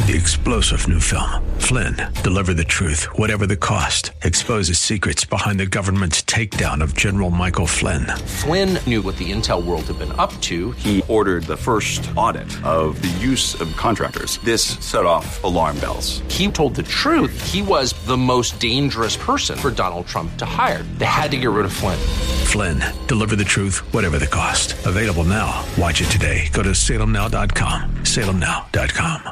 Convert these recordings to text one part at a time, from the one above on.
The explosive new film, Flynn, deliver the truth, whatever the cost. Exposes secrets behind the government's takedown of General Michael Flynn. Flynn knew what the intel world had been up to. He ordered the first audit of the use of contractors. This set off alarm bells. He told the truth. He was the most dangerous person for Donald Trump to hire. They had to get rid of Flynn. Flynn, deliver the truth, whatever the cost. Available now. Watch it today. Go to salemnow.com. salemnow.com.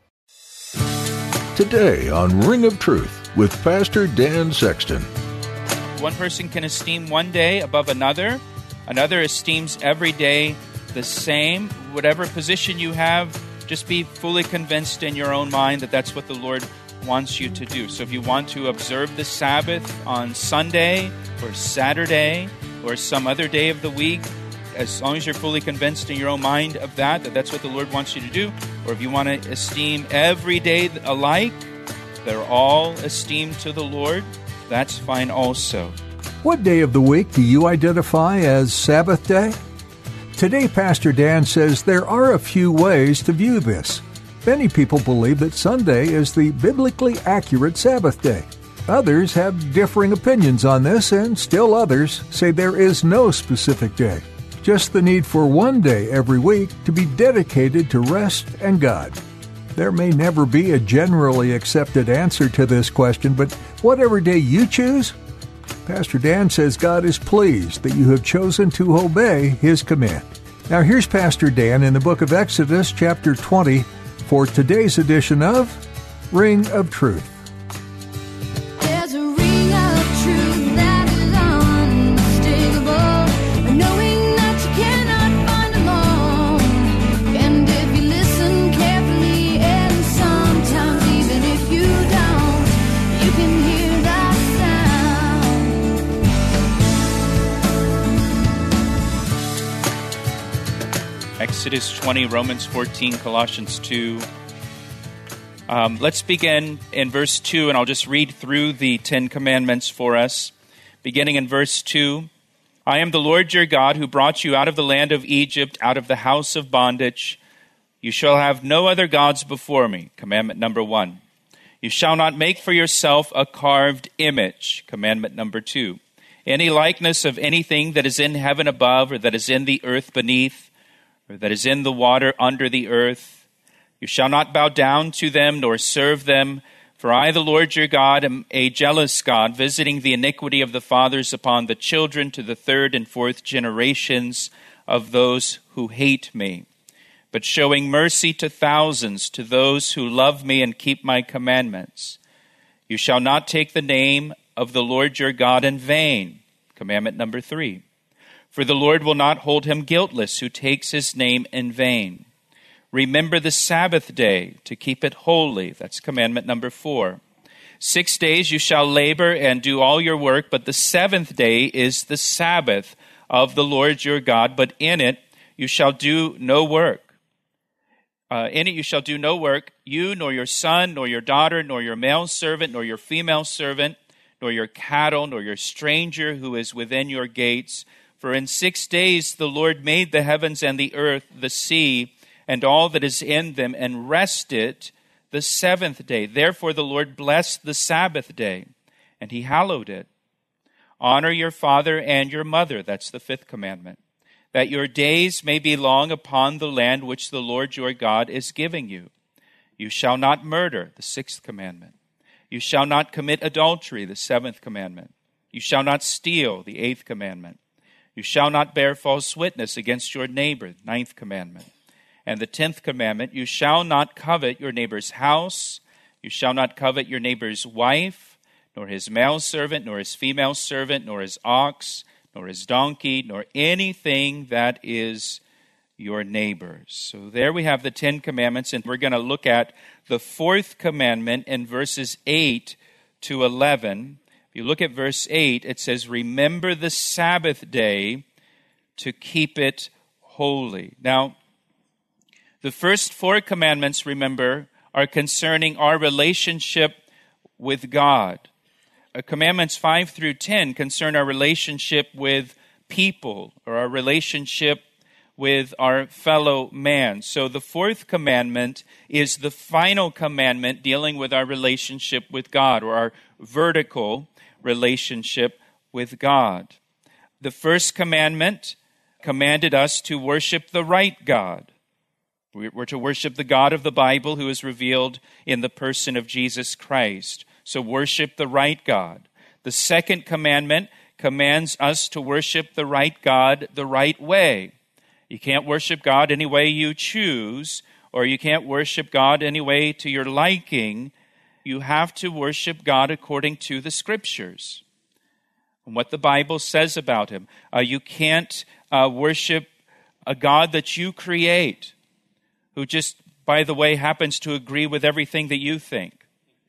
Today on Ring of Truth with Pastor Dan Sexton. One person can esteem one day above another. Another esteems every day the same. Whatever position you have, just be fully convinced in your own mind that that's what the Lord wants you to do. So if you want to observe the Sabbath on Sunday or Saturday or some other day of the week, as long as you're fully convinced in your own mind of that that's what the Lord wants you to do, or if you want to esteem every day alike, they're all esteemed to the Lord, that's fine also. What day of the week do you identify as Sabbath day? Today, Pastor Dan says there are a few ways to view this. Many people believe that Sunday is the biblically accurate Sabbath day. Others have differing opinions on this, and still others say there is no specific day. Just the need for one day every week to be dedicated to rest and God. There may never be a generally accepted answer to this question, but whatever day you choose, Pastor Dan says God is pleased that you have chosen to obey His command. Now here's Pastor Dan in the book of Exodus, chapter 20, for today's edition of Ring of Truth. There's a ring of truth that is unmistakable, knowing that you cannot find alone. And if you listen carefully, and sometimes even if you don't, you can hear that sound. Exodus 20, Romans 14, Colossians 2. Let's begin in verse 2, and I'll just read through the 10 Commandments for us. Beginning in verse 2, I am the Lord your God who brought you out of the land of Egypt, out of the house of bondage. You shall have no other gods before me. Commandment number 1. You shall not make for yourself a carved image. Commandment number 2. Any likeness of anything that is in heaven above, or that is in the earth beneath, or that is in the water under the earth. You shall not bow down to them nor serve them, for I, the Lord your God, am a jealous God, visiting the iniquity of the fathers upon the children to the 3rd and 4th generations of those who hate me, but showing mercy to thousands, to those who love me and keep my commandments. You shall not take the name of the Lord your God in vain. Commandment number 3. For the Lord will not hold him guiltless who takes his name in vain. Remember the Sabbath day to keep it holy. That's commandment number 4. 6 days you shall labor and do all your work, but the 7th day is the Sabbath of the Lord your God, but in it you shall do no work. In it you shall do no work, you, nor your son, nor your daughter, nor your male servant, nor your female servant, nor your cattle, nor your stranger who is within your gates. For in 6 days the Lord made the heavens and the earth, the sea, and all that is in them, and rested the 7th day. Therefore the Lord blessed the Sabbath day, and he hallowed it. Honor your father and your mother, that's the 5th commandment, that your days may be long upon the land which the Lord your God is giving you. You shall not murder, the 6th commandment. You shall not commit adultery, the 7th commandment. You shall not steal, the 8th commandment. You shall not bear false witness against your neighbor, 9th commandment. And the 10th commandment, you shall not covet your neighbor's house. You shall not covet your neighbor's wife, nor his male servant, nor his female servant, nor his ox, nor his donkey, nor anything that is your neighbor's. So there we have the 10 commandments, and we're going to look at the 4th commandment in verses 8 to 11. If you look at verse 8, it says, remember the Sabbath day to keep it holy. Now, the first 4 commandments, remember, are concerning our relationship with God. Commandments 5 through 10 concern our relationship with people, or our relationship with our fellow man. So the fourth commandment is the final commandment dealing with our relationship with God, or our vertical relationship with God. The first commandment commanded us to worship the right God. We're to worship the God of the Bible, who is revealed in the person of Jesus Christ. So worship the right God. The second commandment commands us to worship the right God the right way. You can't worship God any way you choose, or you can't worship God any way to your liking. You have to worship God according to the Scriptures and what the Bible says about Him. You can't worship a God that you create, who just, by the way, happens to agree with everything that you think.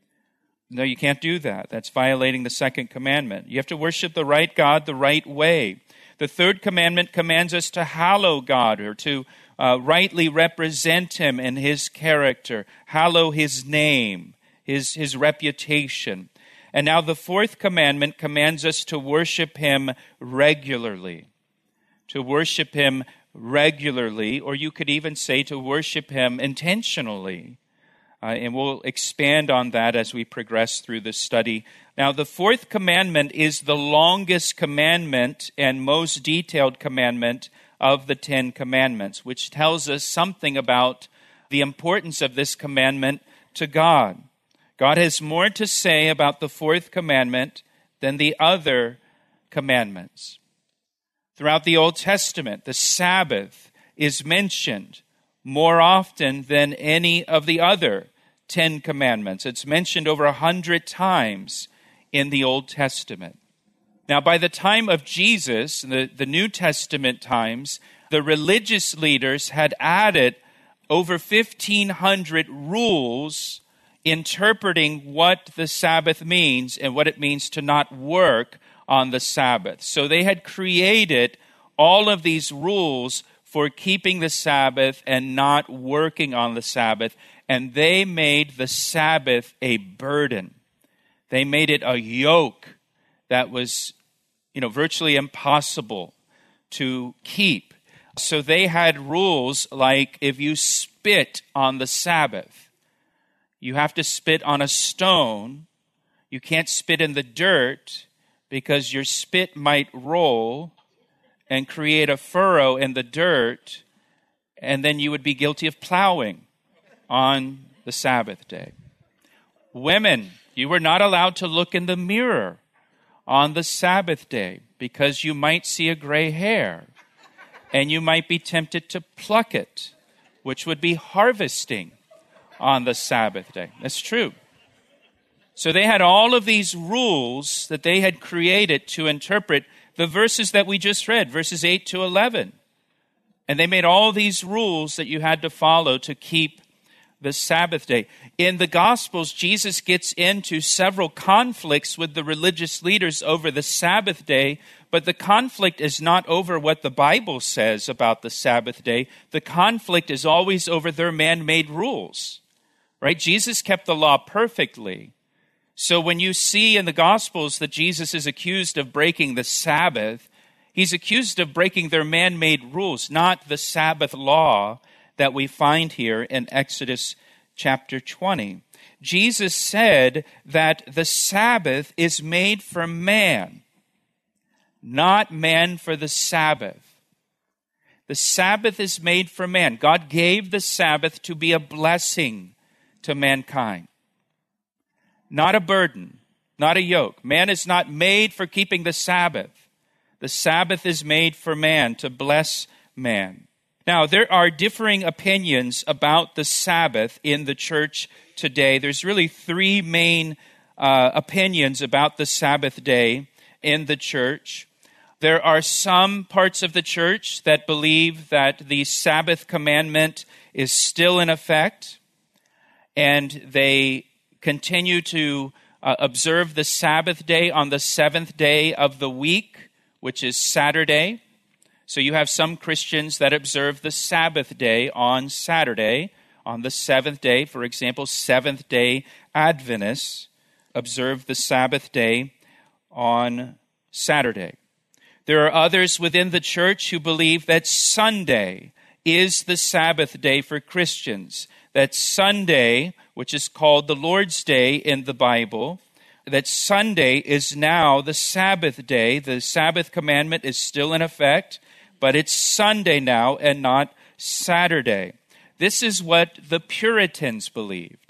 No, you can't do that. That's violating the second commandment. You have to worship the right God the right way. The third commandment commands us to hallow God, or to rightly represent Him in His character, hallow His name, His reputation. And now the fourth commandment commands us to worship Him regularly. To worship Him regularly, or you could even say to worship Him intentionally. And we'll expand on that as we progress through this study. Now, the fourth commandment is the longest commandment and most detailed commandment of the 10 commandments, which tells us something about the importance of this commandment to God. God has more to say about the fourth commandment than the other commandments. Throughout the Old Testament, the Sabbath is mentioned more often than any of the other 10 commandments. It's mentioned over 100 times in the Old Testament. Now, by the time of Jesus, the New Testament times, the religious leaders had added over 1,500 rules interpreting what the Sabbath means and what it means to not work on the Sabbath. So they had created all of these rules for keeping the Sabbath and not working on the Sabbath, and they made the Sabbath a burden. They made it a yoke that was, virtually impossible to keep. So they had rules like, if you spit on the Sabbath, you have to spit on a stone. You can't spit in the dirt because your spit might roll and create a furrow in the dirt, and then you would be guilty of plowing on the Sabbath day. Women, you were not allowed to look in the mirror on the Sabbath day because you might see a gray hair and you might be tempted to pluck it, which would be harvesting on the Sabbath day. That's true. So they had all of these rules that they had created to interpret the verses that we just read, verses 8 to 11. And they made all these rules that you had to follow to keep the Sabbath day. In the Gospels, Jesus gets into several conflicts with the religious leaders over the Sabbath day, but the conflict is not over what the Bible says about the Sabbath day. The conflict is always over their man-made rules, right? Jesus kept the law perfectly. So when you see in the Gospels that Jesus is accused of breaking the Sabbath, he's accused of breaking their man-made rules, not the Sabbath law that we find here in Exodus chapter 20. Jesus said that the Sabbath is made for man, not man for the Sabbath. The Sabbath is made for man. God gave the Sabbath to be a blessing to mankind, not a burden, not a yoke. Man is not made for keeping the Sabbath. The Sabbath is made for man, to bless man. Now, there are differing opinions about the Sabbath in the church today. There's really three main opinions about the Sabbath day in the church. There are some parts of the church that believe that the Sabbath commandment is still in effect, and they continue to observe the Sabbath day on the seventh day of the week, which is Saturday. So you have some Christians that observe the Sabbath day on Saturday, on the seventh day. For example, Seventh-day Adventists observe the Sabbath day on Saturday. There are others within the church who believe that Sunday is the Sabbath day for Christians, that Sunday, which is called the Lord's Day in the Bible, that Sunday is now the Sabbath day. The Sabbath commandment is still in effect, but it's Sunday now and not Saturday. This is what the Puritans believed.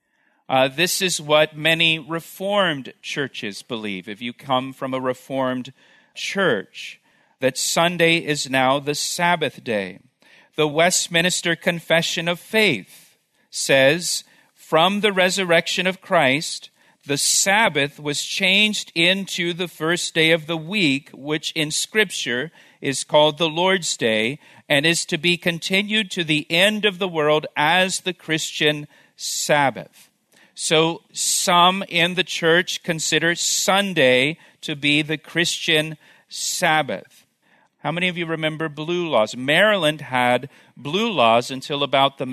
This is what many Reformed churches believe. If you come from a Reformed church, that Sunday is now the Sabbath day. The Westminster Confession of Faith says, from the resurrection of Christ, the Sabbath was changed into the first day of the week, which in Scripture is called the Lord's Day, and is to be continued to the end of the world as the Christian Sabbath. So some in the church consider Sunday to be the Christian Sabbath. How many of you remember blue laws? Maryland had blue laws until about the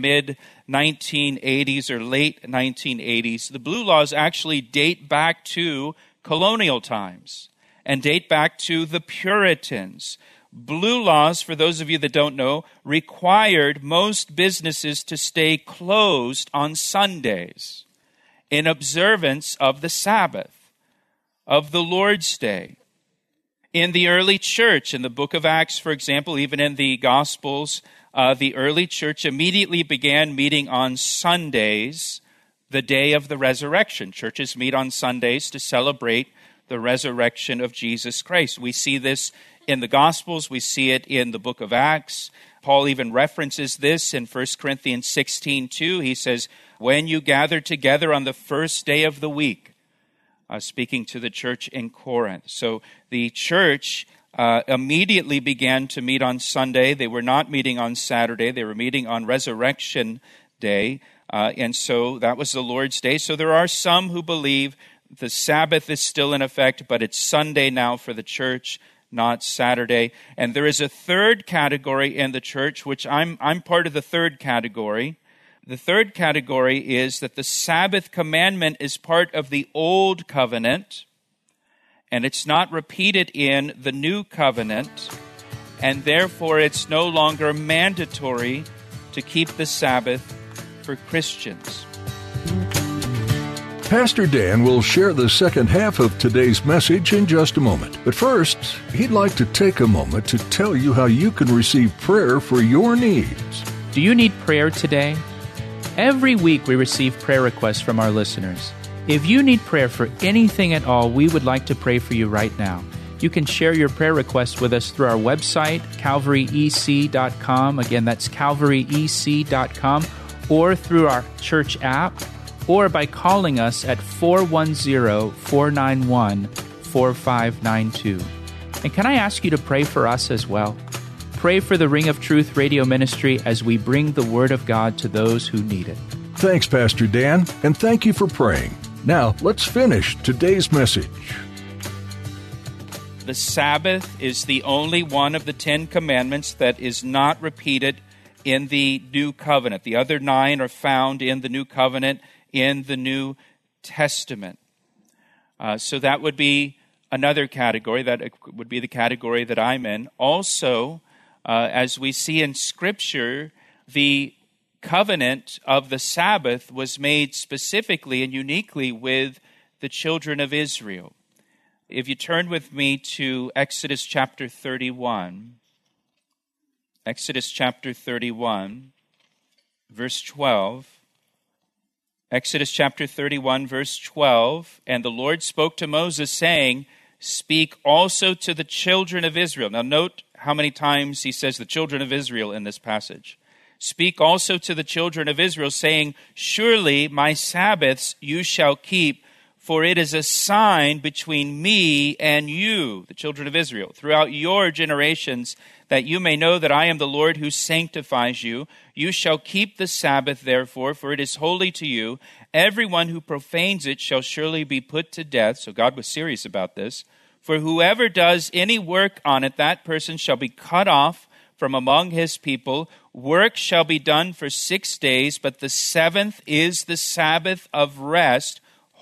mid-1980s or late 1980s. The blue laws actually date back to colonial times and date back to the Puritans. Blue laws, for those of you that don't know, required most businesses to stay closed on Sundays in observance of the Sabbath, of the Lord's Day. In the early church, in the book of Acts, for example, even in the Gospels, the early church immediately began meeting on Sundays, the day of the resurrection. Churches meet on Sundays to celebrate the resurrection of Jesus Christ. We see this in the Gospels. We see it in the book of Acts. Paul even references this in 1 Corinthians 16:2. He says, when you gather together on the first day of the week, speaking to the church in Corinth. So the church immediately began to meet on Sunday. They were not meeting on Saturday. They were meeting on Resurrection Day. And so that was the Lord's Day. So there are some who believe the Sabbath is still in effect, but it's Sunday now for the church, not Saturday. And there is a third category in the church, which I'm part of the third category. The third category is that the Sabbath commandment is part of the Old Covenant, and it's not repeated in the New Covenant, and therefore it's no longer mandatory to keep the Sabbath for Christians. Pastor Dan will share the second half of today's message in just a moment. But first, he'd like to take a moment to tell you how you can receive prayer for your needs. Do you need prayer today? Every week we receive prayer requests from our listeners. If you need prayer for anything at all, we would like to pray for you right now. You can share your prayer requests with us through our website, calvaryec.com. Again, that's calvaryec.com, or through our church app, or by calling us at 410-491-4592. And can I ask you to pray for us as well? Pray for the Ring of Truth radio ministry as we bring the Word of God to those who need it. Thanks, Pastor Dan, and thank you for praying. Now, let's finish today's message. The Sabbath is the only one of the 10 commandments that is not repeated in the New Covenant. The other 9 are found in the New Covenant in the New Testament. So that would be another category. That would be the category that I'm in. Also, as we see in Scripture, the covenant of the Sabbath was made specifically and uniquely with the children of Israel. If you turn with me to Exodus chapter 31, Exodus chapter 31, verse 12. Exodus chapter 31, verse 12, and the Lord spoke to Moses, saying, speak also to the children of Israel. Now note how many times he says the children of Israel in this passage. Speak also to the children of Israel, saying, surely my Sabbaths you shall keep, for it is a sign between me and you, the children of Israel, throughout your generations, that you may know that I am the Lord who sanctifies you. You shall keep the Sabbath, therefore, for it is holy to you. Everyone who profanes it shall surely be put to death. So God was serious about this. For whoever does any work on it, that person shall be cut off from among his people. Work shall be done for 6 days, but the seventh is the Sabbath of rest,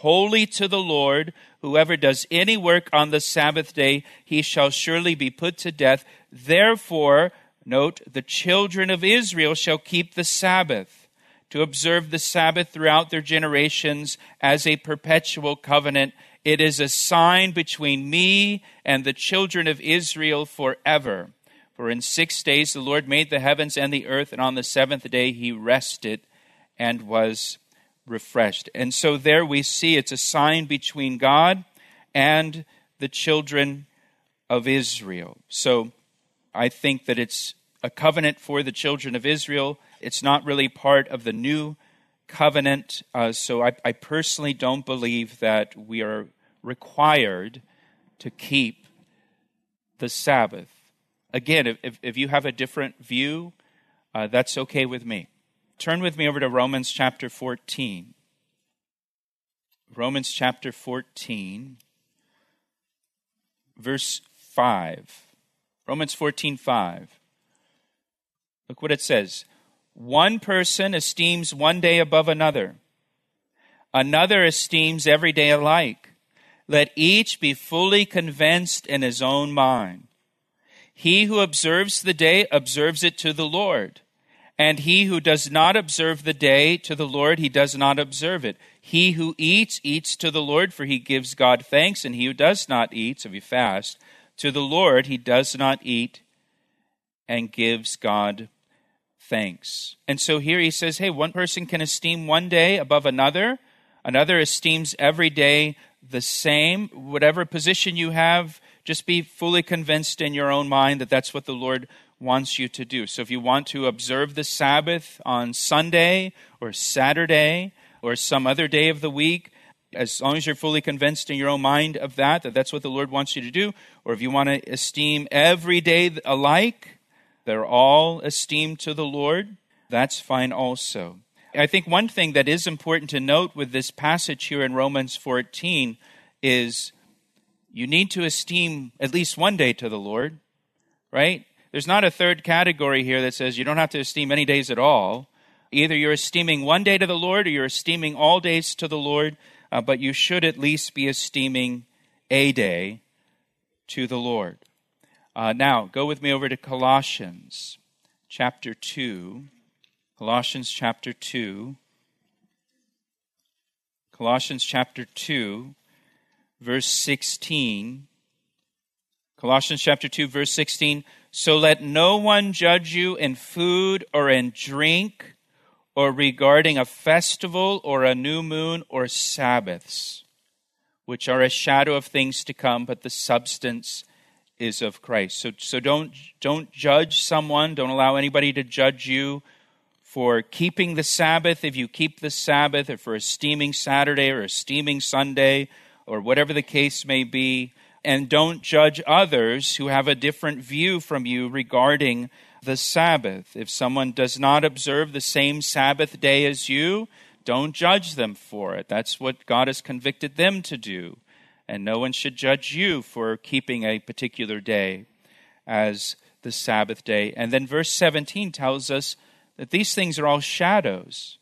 holy to the Lord. Whoever does any work on the Sabbath day, he shall surely be put to death. Therefore, note, the children of Israel shall keep the Sabbath, to observe the Sabbath throughout their generations as a perpetual covenant. It is a sign between me and the children of Israel forever. For in 6 days the Lord made the heavens and the earth, and on the seventh day he rested and was refreshed. And so there we see it's a sign between God and the children of Israel. So I think that it's a covenant for the children of Israel. It's not really part of the new covenant. So I personally don't believe that we are required to keep the Sabbath. Again, if you have a different view, that's okay with me. Turn with me over to Romans chapter 14. Romans chapter 14, verse 5. Romans 14:5. Look what it says. One person esteems one day above another. Another esteems every day alike. Let each be fully convinced in his own mind. He who observes the day observes it to the Lord. And he who does not observe the day to the Lord, he does not observe it. He who eats, eats to the Lord, for he gives God thanks. And he who does not eat, so if you fast, to the Lord, he does not eat and gives God thanks. And so here he says, hey, one person can esteem one day above another. Another esteems every day the same. Whatever position you have, just be fully convinced in your own mind that that's what the Lord wants you to do. So if you want to observe the Sabbath on Sunday or Saturday or some other day of the week, as long as you're fully convinced in your own mind of that that's what the Lord wants you to do, or if you want to esteem every day alike, they're all esteemed to the Lord, that's fine also. I think one thing that is important to note with this passage here in Romans 14 is you need to esteem at least one day to the Lord, right? There's not a third category here that says you don't have to esteem any days at all. Either you're esteeming one day to the Lord or you're esteeming all days to the Lord, but you should at least be esteeming a day to the Lord. Now, go with me over to Colossians chapter 2. Colossians chapter 2. Colossians chapter 2, verse 16. Colossians chapter 2, verse 16. So let no one judge you in food or in drink or regarding a festival or a new moon or Sabbaths, which are a shadow of things to come, but the substance is of Christ. So don't judge someone. Don't allow anybody to judge you for keeping the Sabbath, if you keep the Sabbath, or for esteeming Saturday or esteeming Sunday, or whatever the case may be. And don't judge others who have a different view from you regarding the Sabbath. If someone does not observe the same Sabbath day as you, don't judge them for it. That's what God has convicted them to do. And no one should judge you for keeping a particular day as the Sabbath day. And then verse 17 tells us that these things are all shadows,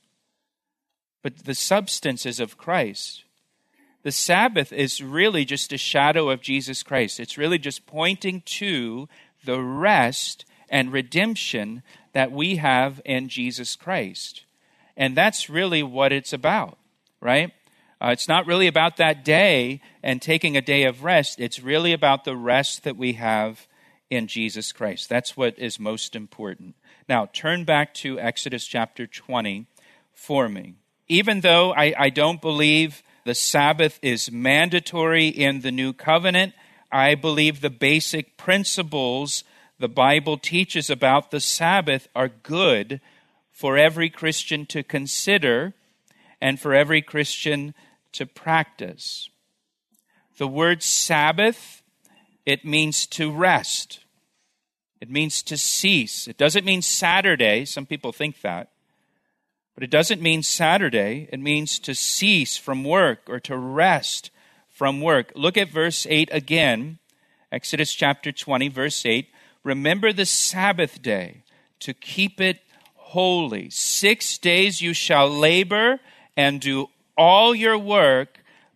but the substance is of Christ. The Sabbath is really just a shadow of Jesus Christ. It's really just pointing to the rest and redemption that we have in Jesus Christ. And that's really what it's about, right? It's not really about that day and taking a day of rest. It's really about the rest that we have in Jesus Christ. That's what is most important. Now, turn back to Exodus chapter 20 for me. Even though I don't believe the Sabbath is mandatory in the new covenant, I believe the basic principles the Bible teaches about the Sabbath are good for every Christian to consider and for every Christian to practice. The word Sabbath, it means to rest. It means to cease. It doesn't mean Saturday. Some people think that. But it doesn't mean Saturday. It means to cease from work or to rest from work. Look at verse 8 again. Exodus chapter 20, verse 8. Remember the Sabbath day to keep it holy. 6 days you shall labor and do all your work,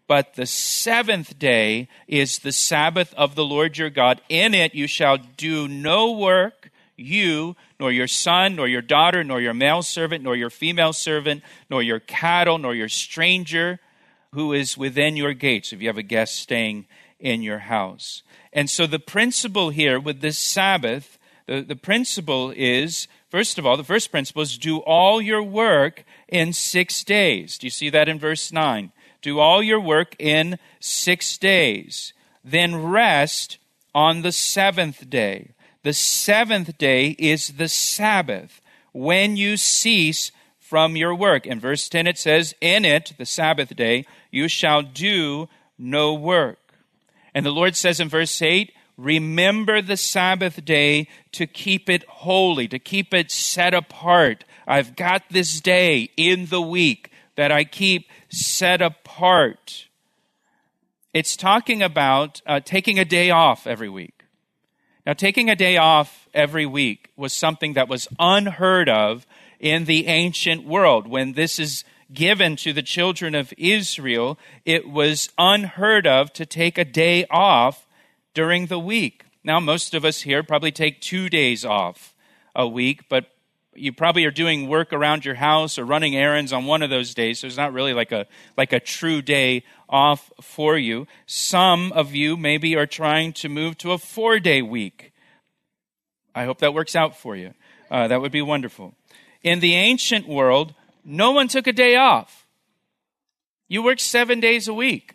But the seventh day is the Sabbath of the Lord your God. In it you shall do no work, you, nor your son, nor your daughter, nor your male servant, nor your female servant, nor your cattle, nor your stranger who is within your gates, if you have a guest staying in your house. And so the principle here with this Sabbath, the principle is, first of all, the first principle is do all your work in 6 days. Do you see that in verse 9? Do all your work in 6 days. Then rest on the seventh day. The seventh day is the Sabbath, when you cease from your work. In verse 10 it says, in it, the Sabbath day, you shall do no work. And the Lord says in verse 8, remember the Sabbath day to keep it holy, to keep it set apart. I've got this day in the week that I keep set apart. It's talking about taking a day off every week. Now, taking a day off every week was something that was unheard of in the ancient world. When this is given to the children of Israel, it was unheard of to take a day off during the week. Now, most of us here probably take 2 days off a week, but you probably are doing work around your house or running errands on one of those days, so it's not really like a true day off for you. Some of you maybe are trying to move to a 4-day week. I hope that works out for you. That would be wonderful. In the ancient world, no one took a day off. You worked 7 days a week.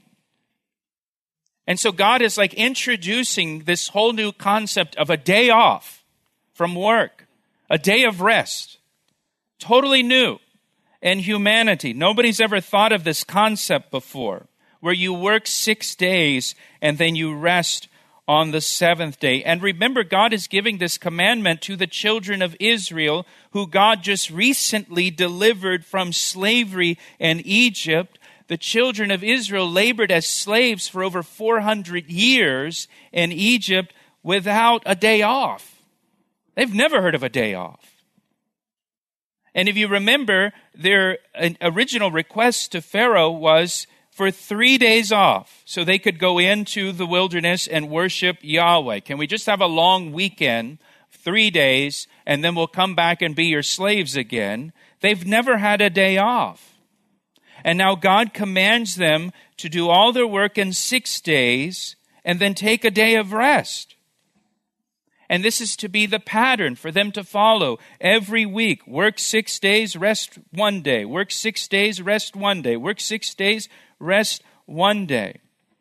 And so God is like introducing this whole new concept of a day off from work. A day of rest, totally new in humanity. Nobody's ever thought of this concept before, where you work 6 days and then you rest on the seventh day. And remember, God is giving this commandment to the children of Israel, who God just recently delivered from slavery in Egypt. The children of Israel labored as slaves for over 400 years in Egypt without a day off. They've never heard of a day off. And if you remember, their original request to Pharaoh was for 3 days off so they could go into the wilderness and worship Yahweh. Can we just have a long weekend, 3 days, and then we'll come back and be your slaves again? They've never had a day off. And now God commands them to do all their work in 6 days and then take a day of rest. And this is to be the pattern for them to follow every week. Work 6 days, rest 1 day. Work 6 days, rest 1 day. Work 6 days, rest 1 day.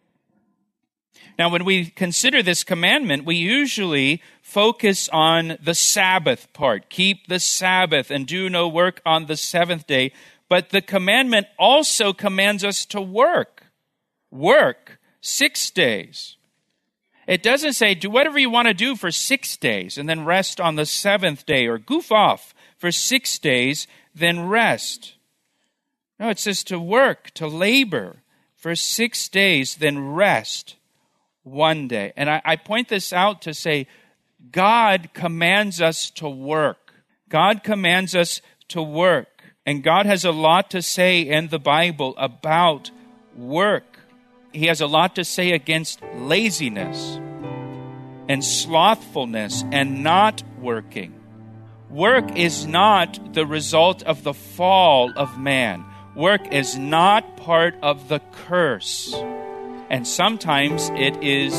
Now, when we consider this commandment, we usually focus on the Sabbath part. Keep the Sabbath and do no work on the seventh day. But the commandment also commands us to work. Work 6 days. It doesn't say, do whatever you want to do for 6 days and then rest on the seventh day, or goof off for 6 days, then rest. No, it says to work, to labor for 6 days, then rest 1 day. And I point this out to say, God commands us to work. God commands us to work. And God has a lot to say in the Bible about work. He has a lot to say against laziness and slothfulness and not working. Work is not the result of the fall of man. Work is not part of the curse. And sometimes it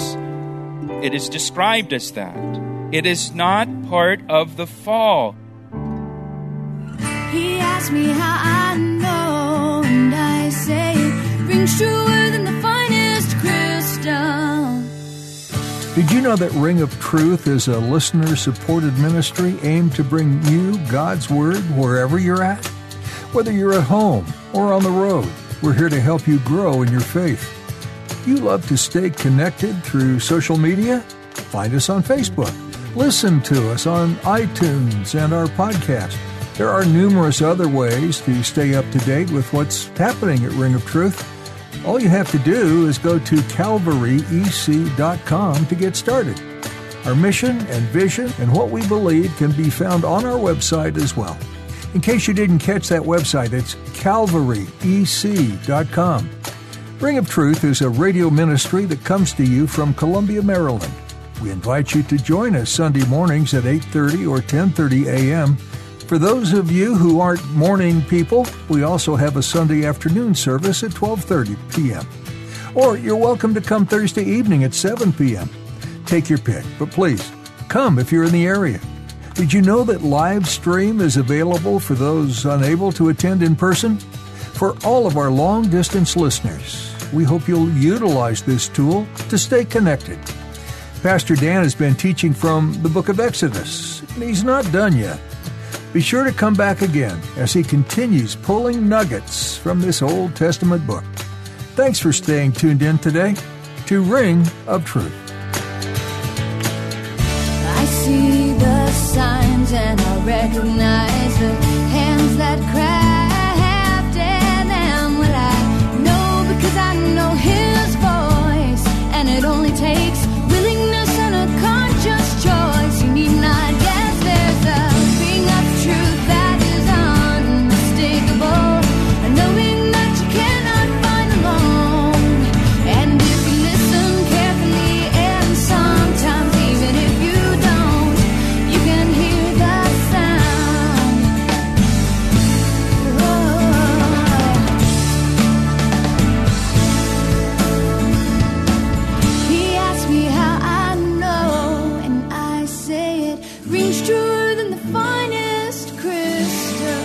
is described as that. It is not part of the fall. He asked me how I know, and I say it rings truer than the finest crystal. Did you know that Ring of Truth is a listener-supported ministry aimed to bring you God's Word wherever you're at? Whether you're at home or on the road, we're here to help you grow in your faith. You love to stay connected through social media? Find us on Facebook. Listen to us on iTunes and our podcast. There are numerous other ways to stay up to date with what's happening at Ring of Truth. All you have to do is go to calvaryec.com to get started. Our mission and vision and what we believe can be found on our website as well. In case you didn't catch that website, it's calvaryec.com. Ring of Truth is a radio ministry that comes to you from Columbia, Maryland. We invite you to join us Sunday mornings at 8:30 or 10:30 a.m. For those of you who aren't morning people, we also have a Sunday afternoon service at 12:30 p.m. Or you're welcome to come Thursday evening at 7 p.m. Take your pick, but please, come if you're in the area. Did you know that live stream is available for those unable to attend in person? For all of our long-distance listeners, we hope you'll utilize this tool to stay connected. Pastor Dan has been teaching from the book of Exodus, and he's not done yet. Be sure to come back again as he continues pulling nuggets from this Old Testament book. Thanks for staying tuned in today to Ring of Truth. I see the signs and I recognize the hands that crafted them. Well, I know because I know His voice, and it only takes willingness and a conscious choice. You need not guess, there's a ring of truth that is unmistakable, knowing that you cannot find alone. And if you listen carefully, and sometimes even if you don't, you can hear the sound. He asked me how I know, and I say it rings truer than the finest crystal.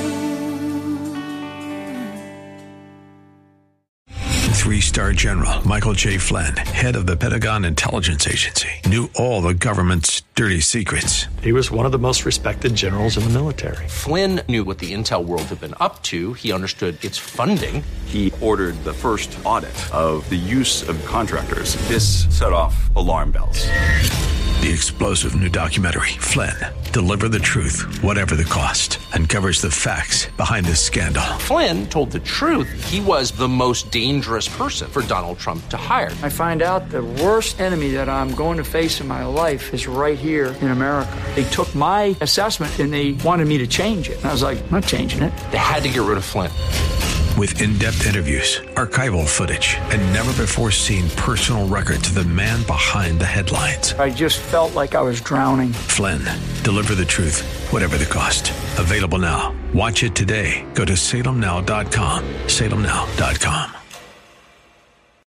3-star General Michael J. Flynn, head of the Pentagon Intelligence Agency, knew all the government's dirty secrets. He was one of the most respected generals in the military. Flynn knew what the intel world had been up to. He understood its funding. He ordered the first audit of the use of contractors. This set off alarm bells. The explosive new documentary, Flynn, Deliver the Truth, Whatever the Cost, uncovers the facts behind this scandal. Flynn told the truth. He was the most dangerous person for Donald Trump to hire. I find out the worst enemy that I'm going to face in my life is right here in America. They took my assessment and they wanted me to change it. And I was like, I'm not changing it. They had to get rid of Flynn. With in-depth interviews, archival footage, and never-before-seen personal records of the man behind the headlines. I just felt like I was drowning. Flynn, Deliver the Truth, Whatever the Cost. Available now. Watch it today. Go to salemnow.com. salemnow.com.